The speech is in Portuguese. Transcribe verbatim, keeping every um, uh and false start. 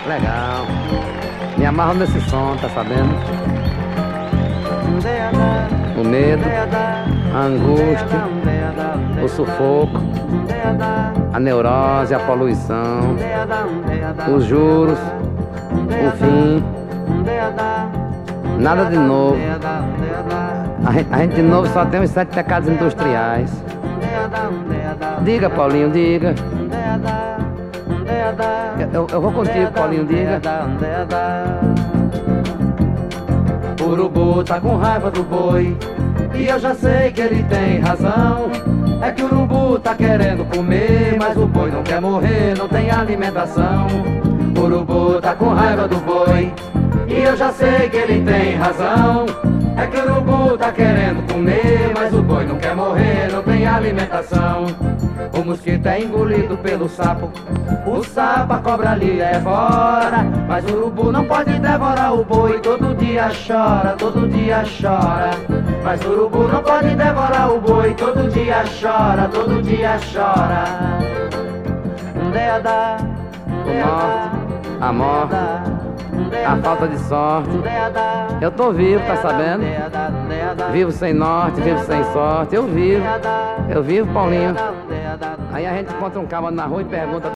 Legal. Me amarro nesse som, tá sabendo? O medo, a angústia, o sufoco, a neurose, a poluição, os juros, o fim. Nada de novo. A gente, a gente de novo só tem os sete pecados industriais. Diga, Paulinho, diga. Eu, eu vou contigo, Paulinho, diga. O urubu tá com raiva do boi e eu já sei que ele tem razão. É que o urubu tá querendo comer, mas o boi não quer morrer, não tem alimentação. O urubu tá com raiva do boi e eu já sei que ele tem razão. É que o urubu tá querendo comer, mas o boi não quer morrer, não tem alimentação. O mosquito é engolido pelo sapo, o sapo, a cobra ali é fora. Mas o urubu não pode devorar o boi, todo dia chora, todo dia chora. Mas o urubu não pode devorar o boi, todo dia chora, todo dia chora. A morte, a falta de sorte. Eu tô vivo, tá sabendo? Vivo sem norte, vivo sem sorte. Eu vivo, eu vivo, Paulinho. Aí a gente encontra um cabra na rua e pergunta: